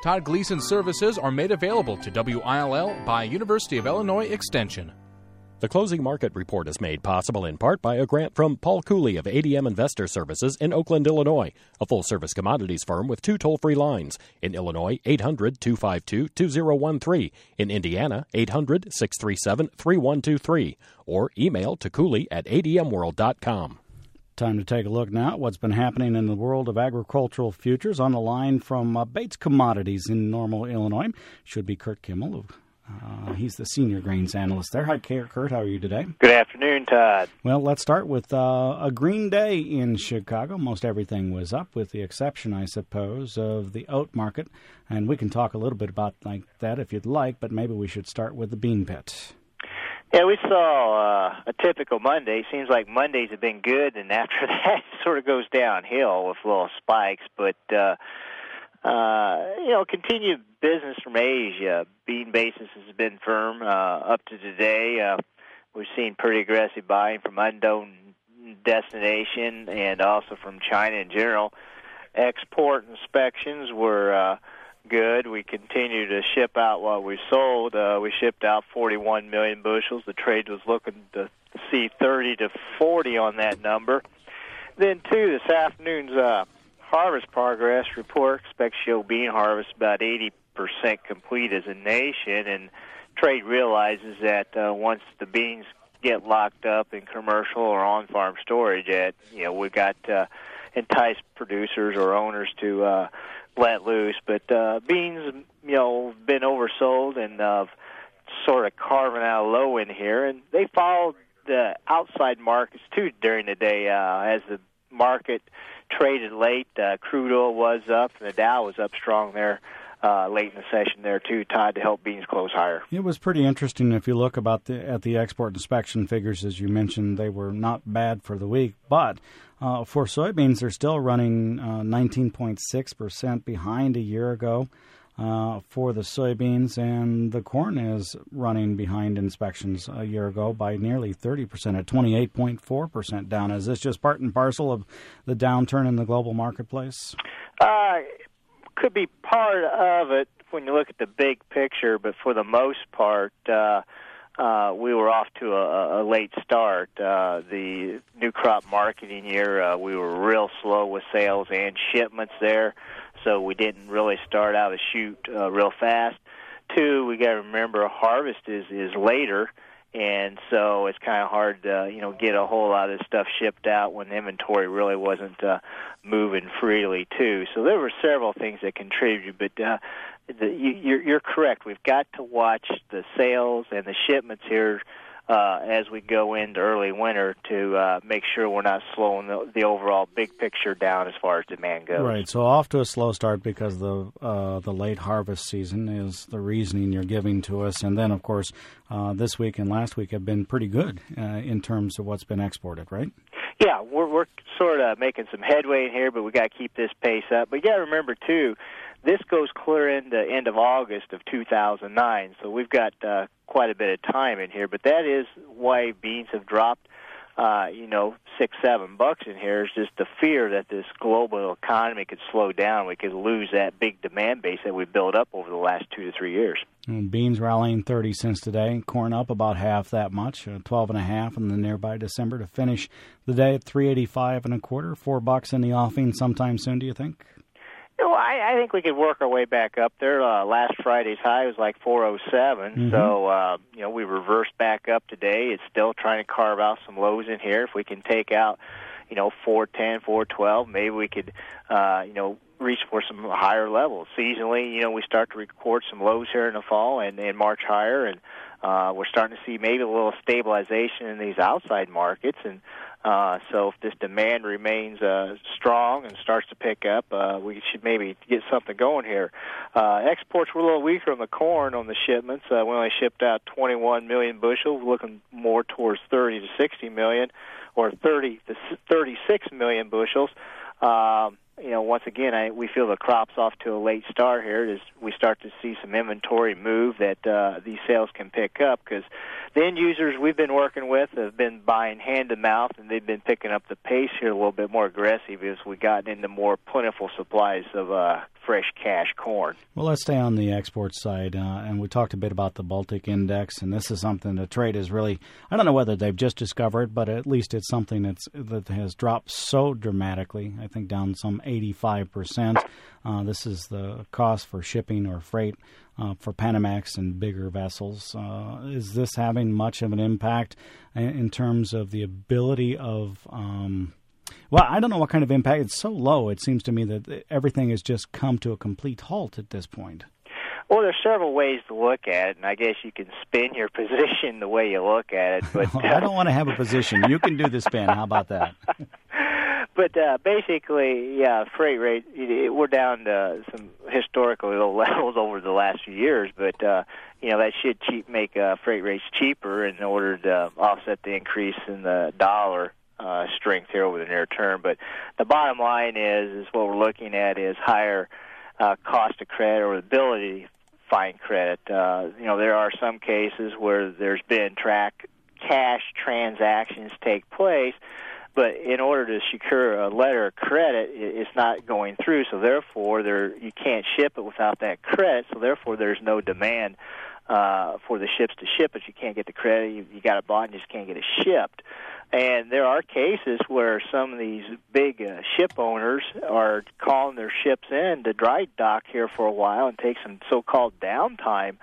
Todd Gleason services are made available to WILL by University of Illinois Extension. The closing market report is made possible in part by a grant from Paul Cooley of ADM Investor Services in Oakland, Illinois, a full-service commodities firm with 2 toll-free lines. In Illinois, 800-252-2013. In Indiana, 800-637-3123. Or email to cooley@admworld.com. Time to take a look now at what's been happening in the world of agricultural futures. On the line from Bates Commodities in Normal, Illinois, should be Kurt Kimmel. He's the senior grains analyst there. Hi, Kurt. How are you today? Good afternoon, Todd. Well, let's start with a green day in Chicago. Most everything was up, with the exception, I suppose, of the oat market. And we can talk a little bit about like that if you'd like, but maybe we should start with the bean pit. Yeah, we saw a typical Monday. Seems like Mondays have been good, and after that it sort of goes downhill with little spikes. But, continued business from Asia. Bean basis has been firm up to today. We've seen pretty aggressive buying from unknown destination and also from China in general. Export inspections were good. We continue to ship out what we sold. We shipped out 41 million bushels. The trade was looking to see 30 to 40 on that number. Then, too, this afternoon's harvest progress report expects to show bean harvest about 80% complete as a nation, and trade realizes that once the beans get locked up in commercial or on-farm storage, we've got entice producers or owners to let loose. But beans, been oversold and sort of carving out a low in here, and they followed the outside markets too during the day as the market traded late. Crude oil was up, and the Dow was up strong there late in the session there too, Todd, to help beans close higher. It was pretty interesting if you look at the export inspection figures. As you mentioned, they were not bad for the week, but for soybeans, they're still running 19.6% behind a year ago for the soybeans, and the corn is running behind inspections a year ago by nearly 30% at 28.4% down. Is this just part and parcel of the downturn in the global marketplace? Could be part of it when you look at the big picture, but for the most part, we were off to a late start. The new crop marketing year, we were real slow with sales and shipments there, so we didn't really start out a chute real fast. Two, we got to remember harvest is later, and so it's kind of hard to get a whole lot of this stuff shipped out when inventory really wasn't moving freely too. So there were several things that contributed, but you're correct. We've got to watch the sales and the shipments here as we go into early winter to make sure we're not slowing the overall big picture down as far as demand goes. Right, so off to a slow start because the late harvest season is the reasoning you're giving to us. And then, of course, this week and last week have been pretty good in terms of what's been exported, right? Yeah, we're sort of making some headway in here, but we got to keep this pace up. But you got to remember, too, this goes clear into end of August of 2009, so we've got quite a bit of time in here. But that is why beans have dropped, $6-7 in here. Is just the fear that this global economy could slow down. We could lose that big demand base that we built up over the last 2 to 3 years. And beans rallying 30 cents today. Corn up about half that much, 12.5 in the nearby December to finish the day at $3.85 1/4. $4 in the offing sometime soon. Do you think? I think we could work our way back up there. Last Friday's high was like 407, so we reversed back up today. It's still trying to carve out some lows in here. If we can take out, 410, 412, maybe we could, reach for some higher levels. Seasonally, we start to record some lows here in the fall and march higher, and we're starting to see maybe a little stabilization in these outside markets. And so if this demand remains strong and starts to pick up, we should maybe get something going here. Exports were a little weaker on the corn on the shipments. We only shipped out 21 million bushels, looking more towards 30 to 60 million, or 30 to 36 million bushels. Once again, we feel the crop's off to a late start here as we start to see some inventory move that these sales can pick up, because The end users we've been working with have been buying hand-to-mouth, and they've been picking up the pace here a little bit more aggressive as we gotten into more plentiful supplies of fresh cash corn. Well, let's stay on the export side, and we talked a bit about the Baltic Index, and this is something the trade is really, I don't know whether they've just discovered, but at least it's something that has dropped so dramatically, I think down some 85%. This is the cost for shipping or freight for Panamax and bigger vessels. Is this having much of an impact in terms of the ability of, well, I don't know what kind of impact. It's so low, it seems to me that everything has just come to a complete halt at this point. Well, there's several ways to look at it, and I guess you can spin your position the way you look at it. But I don't want to have a position. You can do the spin. How about that? But basically, yeah, freight rate, we're down to some historically low levels over the last few years, but, that should make freight rates cheaper in order to offset the increase in the dollar strength here over the near term. But the bottom line is what we're looking at is higher cost of credit or ability to find credit. There are some cases where there's been cash transactions take place, but in order to secure a letter of credit, it's not going through. So therefore, you can't ship it without that credit. So therefore, there's no demand for the ships to ship it. You can't get the credit. You got it bought and just can't get it shipped. And there are cases where some of these big ship owners are calling their ships in to dry dock here for a while and take some so-called downtime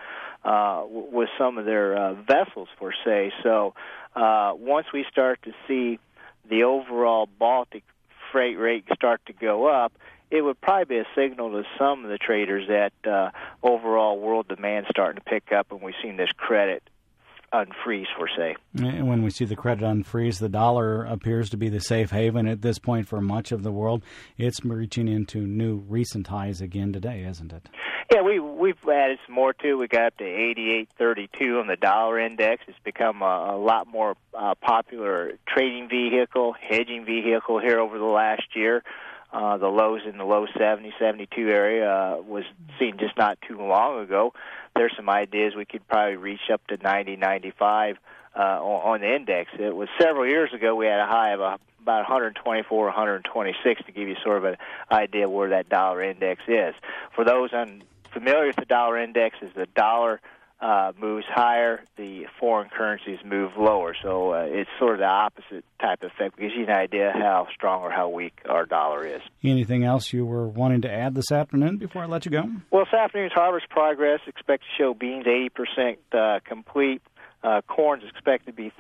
with some of their vessels, per se. So once we start to see the overall Baltic freight rate start to go up, it would probably be a signal to some of the traders that overall world demand starting to pick up, and we've seen this credit unfreeze, per se. And when we see the credit unfreeze, the dollar appears to be the safe haven at this point for much of the world. It's reaching into new recent highs again today, isn't it? Yeah, we've added some more too. We got up to 88.32 on the dollar index. It's become a lot more popular trading vehicle, hedging vehicle here over the last year. The lows in the low 70, 72 area was seen just not too long ago. There's some ideas we could probably reach up to 90, 95 on the index. It was several years ago we had a high of about 124, 126 to give you sort of an idea where that dollar index is. For those unfamiliar with the dollar index, as the dollar moves higher, the foreign currencies move lower. So it's sort of the opposite type of effect. It gives you an idea how strong or how weak our dollar is. Anything else you were wanting to add this afternoon before I let you go? Well, this afternoon's harvest progress expect to show beans 80% complete. Corn's expected to be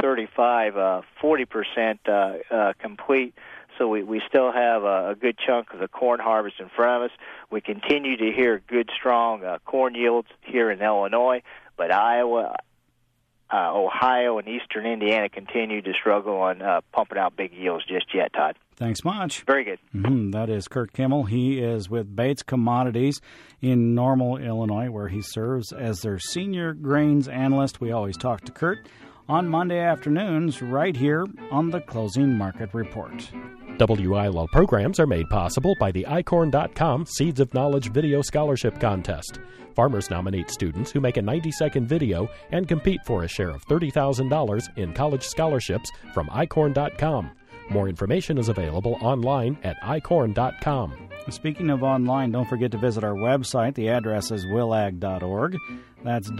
40% complete. So we still have a good chunk of the corn harvest in front of us. We continue to hear good, strong corn yields here in Illinois, but Iowa, Ohio, and eastern Indiana continue to struggle on pumping out big yields just yet, Todd. Thanks much. Very good. That is Kurt Kimmel. He is with Bates Commodities in Normal, Illinois, where he serves as their senior grains analyst. We always talk to Kurt on Monday afternoons right here on the Closing Market Report. WILL programs are made possible by the icorn.com Seeds of Knowledge Video Scholarship Contest. Farmers nominate students who make a 90-second video and compete for a share of $30,000 in college scholarships from icorn.com. More information is available online at icorn.com. Speaking of online, don't forget to visit our website. The address is willag.org. That's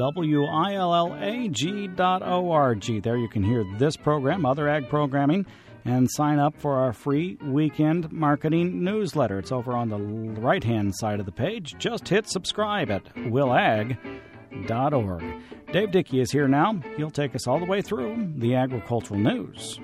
WILLAG.org. There you can hear this program, other ag programming, and sign up for our free weekend marketing newsletter. It's over on the right-hand side of the page. Just hit subscribe at willag.org. Dave Dickey is here now. He'll take us all the way through the agricultural news.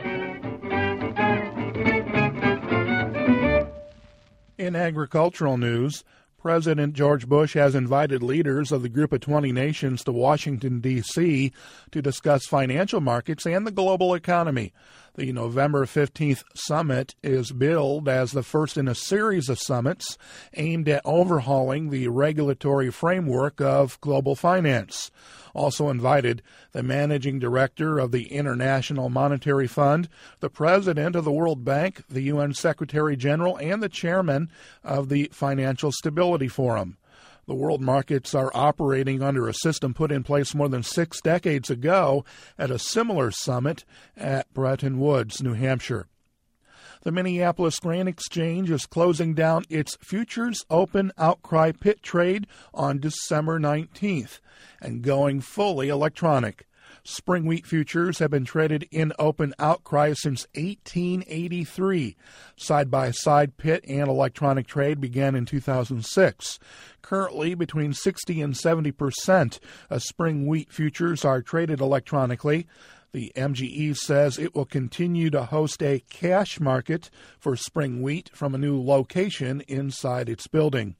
In agricultural news, President George Bush has invited leaders of the Group of 20 Nations to Washington, D.C. to discuss financial markets and the global economy. The November 15th summit is billed as the first in a series of summits aimed at overhauling the regulatory framework of global finance. Also invited, the managing director of the International Monetary Fund, the president of the World Bank, the UN Secretary General, and the chairman of the Financial Stability Forum. The world markets are operating under a system put in place more than 6 decades ago at a similar summit at Bretton Woods, New Hampshire. The Minneapolis Grain Exchange is closing down its futures open outcry pit trade on December 19th and going fully electronic. Spring wheat futures have been traded in open outcry since 1883. Side-by-side pit and electronic trade began in 2006. Currently, between 60 and 70% of spring wheat futures are traded electronically. The MGE says it will continue to host a cash market for spring wheat from a new location inside its building.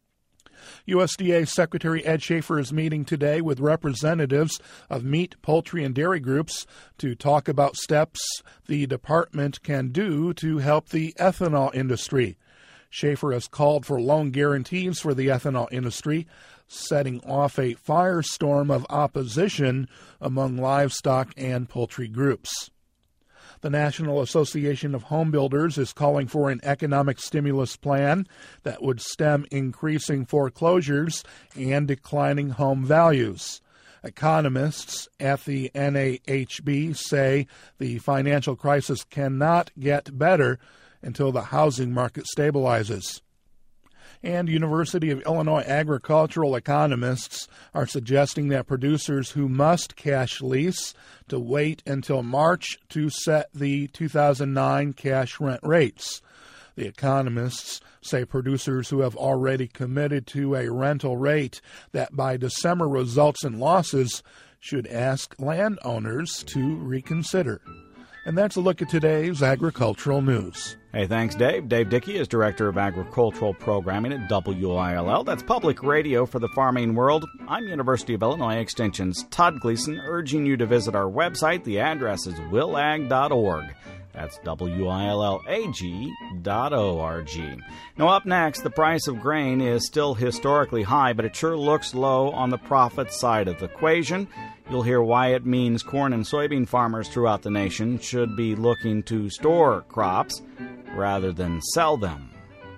USDA Secretary Ed Schaefer is meeting today with representatives of meat, poultry, and dairy groups to talk about steps the department can do to help the ethanol industry. Schaefer has called for loan guarantees for the ethanol industry, setting off a firestorm of opposition among livestock and poultry groups. The National Association of Home Builders is calling for an economic stimulus plan that would stem increasing foreclosures and declining home values. Economists at the NAHB say the financial crisis cannot get better until the housing market stabilizes. And University of Illinois agricultural economists are suggesting that producers who must cash lease to wait until March to set the 2009 cash rent rates. The economists say producers who have already committed to a rental rate that by December results in losses should ask landowners to reconsider. And that's a look at today's agricultural news. Hey, thanks, Dave. Dave Dickey is Director of Agricultural Programming at WILL. That's public radio for the farming world. I'm University of Illinois Extension's Todd Gleason, urging you to visit our website. The address is willag.org. That's WILLAG.org. Now, up next, the price of grain is still historically high, but it sure looks low on the profit side of the equation. You'll hear why it means corn and soybean farmers throughout the nation should be looking to store crops rather than sell them.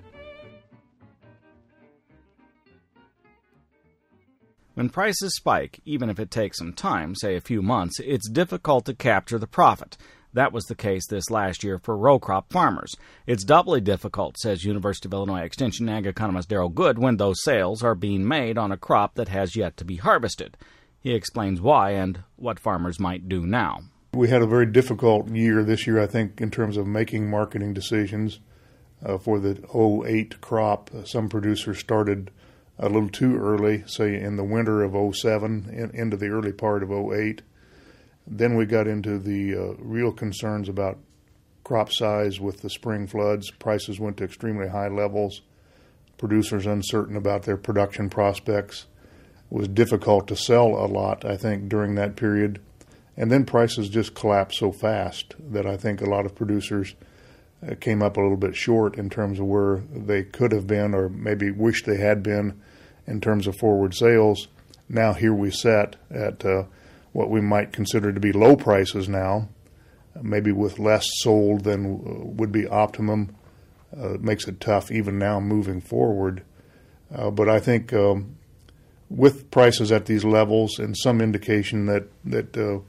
When prices spike, even if it takes some time, say a few months, it's difficult to capture the profit. That was the case this last year for row crop farmers. It's doubly difficult, says University of Illinois Extension ag economist Daryl Good, when those sales are being made on a crop that has yet to be harvested. He explains why and what farmers might do now. We had a very difficult year this year, I think, in terms of making marketing decisions for the 08 crop. Some producers started a little too early, say in the winter of 07 into the early part of 08. Then we got into the real concerns about crop size with the spring floods. Prices went to extremely high levels. Producers uncertain about their production prospects. It was difficult to sell a lot, I think, during that period. And then prices just collapsed so fast that I think a lot of producers came up a little bit short in terms of where they could have been or maybe wish they had been in terms of forward sales. Now here we sit at what we might consider to be low prices now, maybe with less sold than would be optimum. It makes it tough even now moving forward. But I think with prices at these levels and some indication that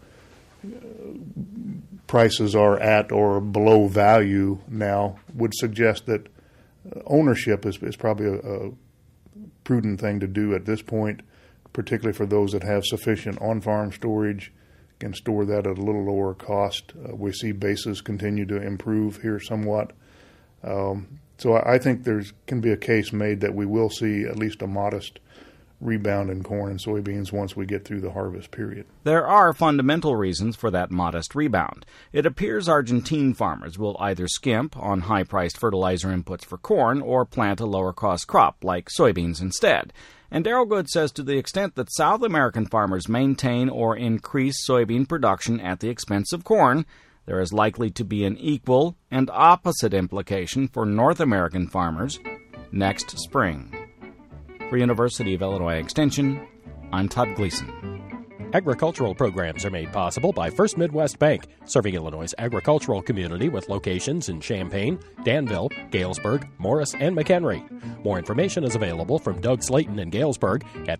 prices are at or below value now would suggest that ownership is probably a prudent thing to do at this point, particularly for those that have sufficient on-farm storage, can store that at a little lower cost. We see bases continue to improve here somewhat. So I think there can be a case made that we will see at least a modest rebound in corn and soybeans once we get through the harvest period. There are fundamental reasons for that modest rebound. It appears Argentine farmers will either skimp on high-priced fertilizer inputs for corn or plant a lower-cost crop like soybeans instead. And Daryl Good says to the extent that South American farmers maintain or increase soybean production at the expense of corn, there is likely to be an equal and opposite implication for North American farmers next spring. For University of Illinois Extension, I'm Todd Gleason. Agricultural programs are made possible by First Midwest Bank, serving Illinois' agricultural community with locations in Champaign, Danville, Galesburg, Morris, and McHenry. More information is available from Doug Slayton in Galesburg at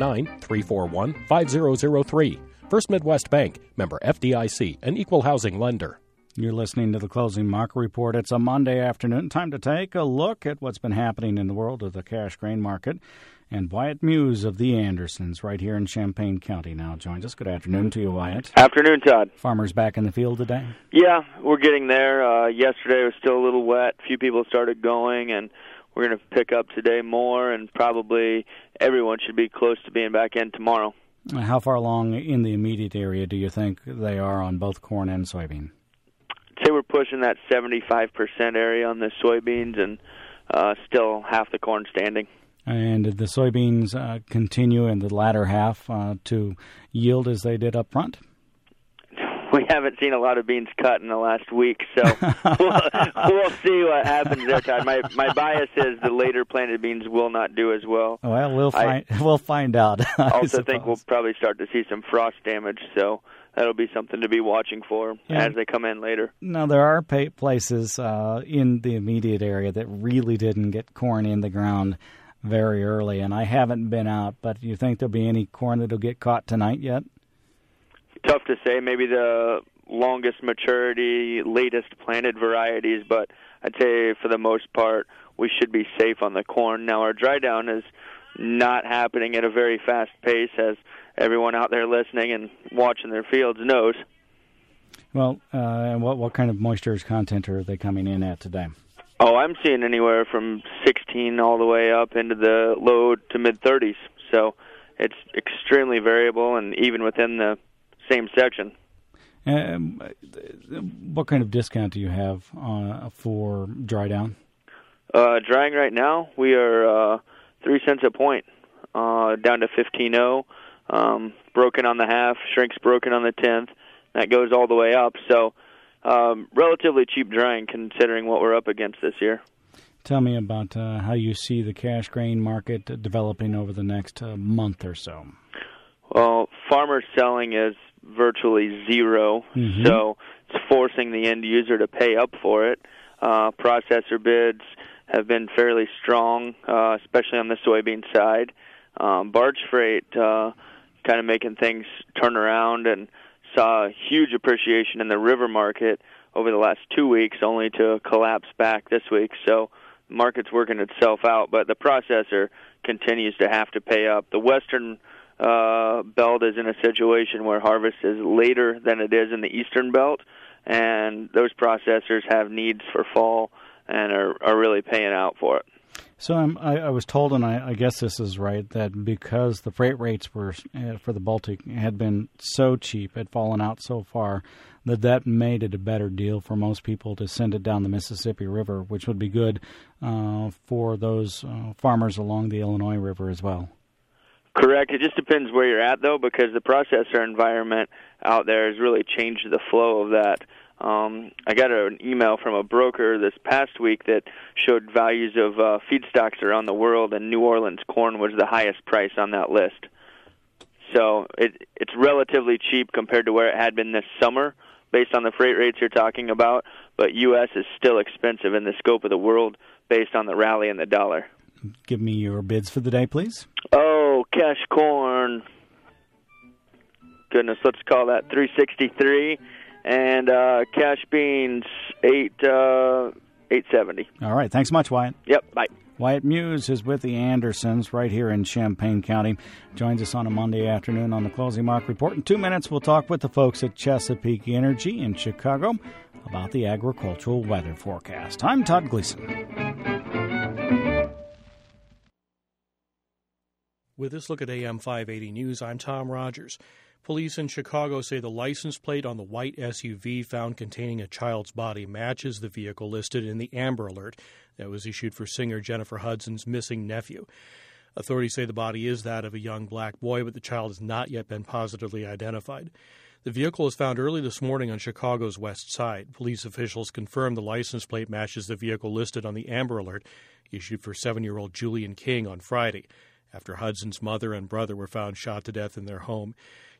309-341-5003. First Midwest Bank, member FDIC, an equal housing lender. You're listening to the Closing Market Report. It's a Monday afternoon. Time to take a look at what's been happening in the world of the cash grain market. And Wyatt Muse of the Andersons right here in Champaign County now joins us. Good afternoon to you, Wyatt. Afternoon, Todd. Farmers back in the field today? Yeah, we're getting there. Yesterday it was still a little wet. A few people started going, and we're going to pick up today more, and probably everyone should be close to being back in tomorrow. How far along in the immediate area do you think they are on both corn and soybean? I'd say we're pushing that 75% area on the soybeans, and still half the corn standing. And did the soybeans continue in the latter half to yield as they did up front? We haven't seen a lot of beans cut in the last week, so we'll see what happens there, Todd. My bias is the later planted beans will not do as well. Well, we'll find out. I also think we'll probably start to see some frost damage, so that'll be something to be watching for as they come in later. Now, there are places in the immediate area that really didn't get corn in the ground very early, and I haven't been out, but do you think there'll be any corn that'll get caught tonight yet? Tough to say. Maybe the longest maturity, latest planted varieties, but I'd say for the most part we should be safe on the corn. Now, our dry down is not happening at a very fast pace, as everyone out there listening and watching their fields knows. Well, what kind of moisture content are they coming in at today? Oh, I'm seeing anywhere from 16 all the way up into the low to mid-30s. So it's extremely variable, and even within the same section. What kind of discount do you have for dry down? Drying right now, we are 3 cents a point, down to 15.0. Broken on the half, shrinks broken on the 10th. That goes all the way up. So relatively cheap drying considering what we're up against this year. Tell me about how you see the cash grain market developing over the next month or so. Well, farmer selling is virtually zero, so it's forcing the end user to pay up for it. Processor bids have been fairly strong, especially on the soybean side. Barge freight kind of making things turn around, and saw a huge appreciation in the river market over the last 2 weeks, only to collapse back this week. So the market's working itself out, but the processor continues to have to pay up. The western belt is in a situation where harvest is later than it is in the eastern belt, and those processors have needs for fall and are really paying out for it. So I was told, and I guess this is right, that because the freight rates were for the Baltic had been so cheap, had fallen out so far, that made it a better deal for most people to send it down the Mississippi River, which would be good for those farmers along the Illinois River as well. Correct. It just depends where you're at, though, because the processor environment out there has really changed the flow of that. I got an email from a broker this past week that showed values of feedstocks around the world, and New Orleans corn was the highest price on that list. So it's relatively cheap compared to where it had been this summer, based on the freight rates you're talking about, but U.S. is still expensive in the scope of the world based on the rally in the dollar. Give me your bids for the day, please. Oh, cash corn. Goodness, let's call that 363. And cash beans, 870. All right. Thanks much, Wyatt. Yep. Bye. Wyatt Muse is with the Andersons right here in Champaign County. Joins us on a Monday afternoon on the Closing Market Report. In 2 minutes, we'll talk with the folks at Chesapeake Energy in Chicago about the agricultural weather forecast. I'm Todd Gleason. With this look at AM 580 News, I'm Tom Rogers. Police in Chicago say the license plate on the white SUV found containing a child's body matches the vehicle listed in the Amber Alert that was issued for singer Jennifer Hudson's missing nephew. Authorities say the body is that of a young black boy, but the child has not yet been positively identified. The vehicle was found early this morning on Chicago's west side. Police officials confirmed the license plate matches the vehicle listed on the Amber Alert issued for 7-year-old Julian King on Friday, after Hudson's mother and brother were found shot to death in their home.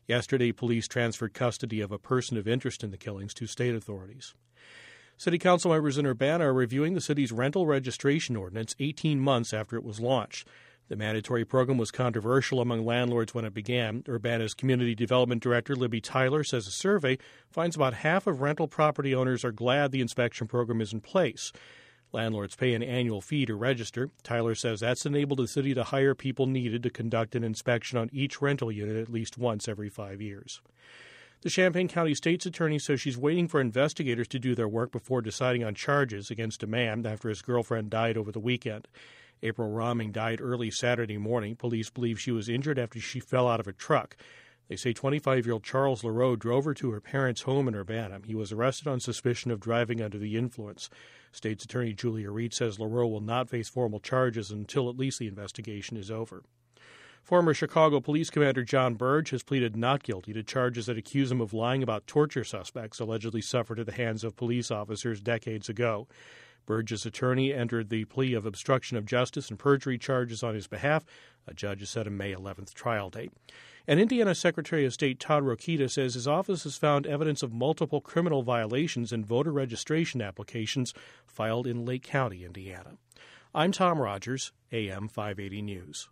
Yesterday, police transferred custody of a person of interest in the killings to state authorities. City council members in Urbana are reviewing the city's rental registration ordinance 18 months after it was launched. The mandatory program was controversial among landlords when it began. Urbana's Community Development Director, Libby Tyler, says a survey finds about half of rental property owners are glad the inspection program is in place. Landlords pay an annual fee to register. Tyler says that's enabled the city to hire people needed to conduct an inspection on each rental unit at least once every 5 years. The Champaign County State's attorney says she's waiting for investigators to do their work before deciding on charges against a man after his girlfriend died over the weekend. April Rahming died early Saturday morning. Police believe she was injured after she fell out of a truck. They say 25-year-old Charles LaRoe drove her to her parents' home in Urbana. He was arrested on suspicion of driving under the influence. State's Attorney Julia Reed says LaRoe will not face formal charges until at least the investigation is over. Former Chicago Police Commander John Burge has pleaded not guilty to charges that accuse him of lying about torture suspects allegedly suffered at the hands of police officers decades ago. Burge's attorney entered the plea of obstruction of justice and perjury charges on his behalf. A judge has set a May 11th trial date. And Indiana Secretary of State Todd Rokita says his office has found evidence of multiple criminal violations in voter registration applications filed in Lake County, Indiana. I'm Tom Rogers, AM 580 News.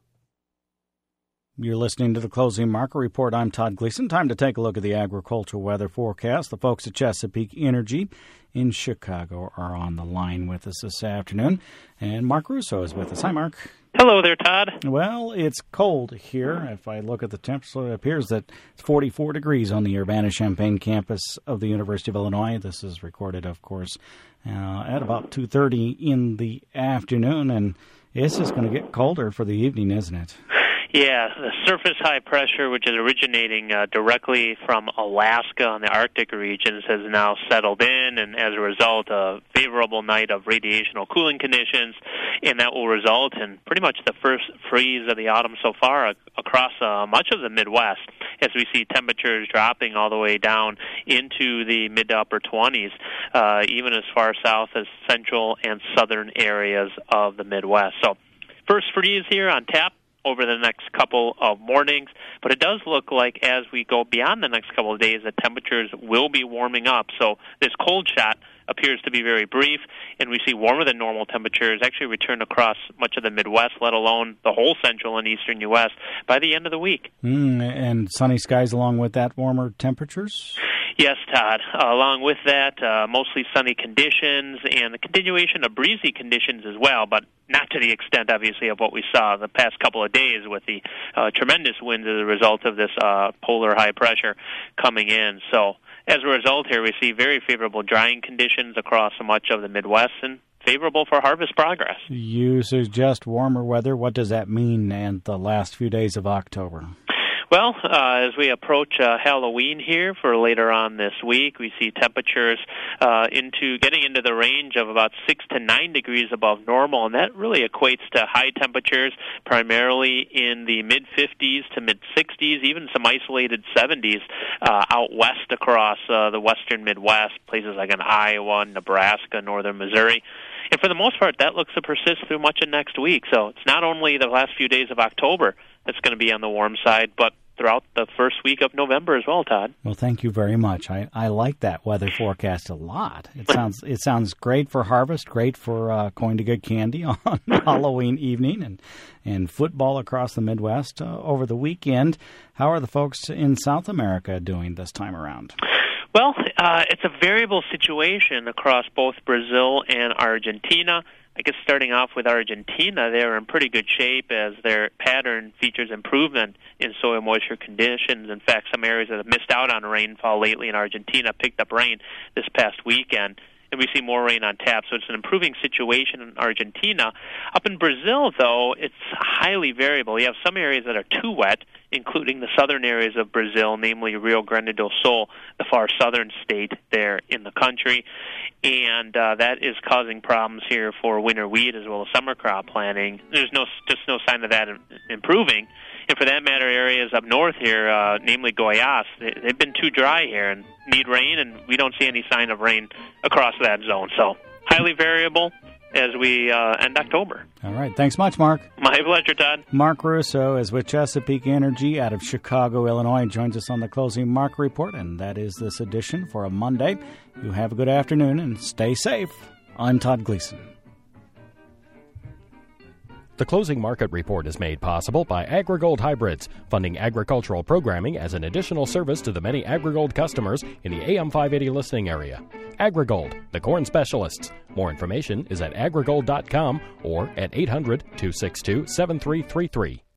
You're listening to the Closing Market Report. I'm Todd Gleason. Time to take a look at the agricultural weather forecast. The folks at Chesapeake Energy in Chicago are on the line with us this afternoon. And Mark Russo is with us. Hi, Mark. Hello there, Todd. Well, it's cold here. If I look at the temperature, it appears that it's 44 degrees on the Urbana-Champaign campus of the University of Illinois. This is recorded, of course, at about 2:30 in the afternoon. And it's just going to get colder for the evening, isn't it? Yeah, the surface high pressure, which is originating directly from Alaska and the Arctic regions, has now settled in, and as a result, a favorable night of radiational cooling conditions, and that will result in pretty much the first freeze of the autumn so far across much of the Midwest, as we see temperatures dropping all the way down into the mid to upper 20s, even as far south as central and southern areas of the Midwest. So, first freeze here on tap over the next couple of mornings, but it does look like as we go beyond the next couple of days, the temperatures will be warming up. So this cold shot appears to be very brief, and we see warmer than normal temperatures actually return across much of the Midwest, let alone the whole central and eastern U.S. by the end of the week. And sunny skies along with that, warmer temperatures? Yes, Todd. Along with that, mostly sunny conditions and the continuation of breezy conditions as well, but not to the extent, obviously, of what we saw the past couple of days with the tremendous winds as a result of this polar high pressure coming in. So as a result here, we see very favorable drying conditions across much of the Midwest and favorable for harvest progress. You suggest warmer weather. What does that mean in the last few days of October? Well, as we approach Halloween here for later on this week, we see temperatures getting into the range of about 6 to 9 degrees above normal, and that really equates to high temperatures primarily in the mid-50s to mid-60s, even some isolated 70s out west across the western Midwest, places like in Iowa, Nebraska, northern Missouri. And for the most part, that looks to persist through much of next week. So it's not only the last few days of October that's going to be on the warm side, but throughout the first week of November as well, Todd. Well, thank you very much. I like that weather forecast a lot. It sounds great for harvest, great for going to good candy on Halloween evening, and football across the Midwest over the weekend. How are the folks in South America doing this time around? Well, it's a variable situation across both Brazil and Argentina. I guess starting off with Argentina, they're in pretty good shape as their pattern features improvement in soil moisture conditions. In fact, some areas that have missed out on rainfall lately in Argentina picked up rain this past weekend, and we see more rain on tap. So it's an improving situation in Argentina. Up in Brazil, though, it's highly variable. You have some areas that are too wet, including the southern areas of Brazil, namely Rio Grande do Sul, the far southern state there in the country. And that is causing problems here for winter wheat as well as summer crop planting. There's just no sign of that improving. And for that matter, areas up north here, namely Goiás, they've been too dry here and need rain, and we don't see any sign of rain across that zone. So highly variable, as we end October. All right. Thanks much, Mark. My pleasure, Todd. Mark Russo is with Chesapeake Energy out of Chicago, Illinois, joins us on the Closing Market Report, and that is this edition for a Monday. You have a good afternoon and stay safe. I'm Todd Gleason. The Closing Market Report is made possible by AgriGold Hybrids, funding agricultural programming as an additional service to the many AgriGold customers in the AM 580 listening area. AgriGold, the corn specialists. More information is at agrigold.com or at 800-262-7333.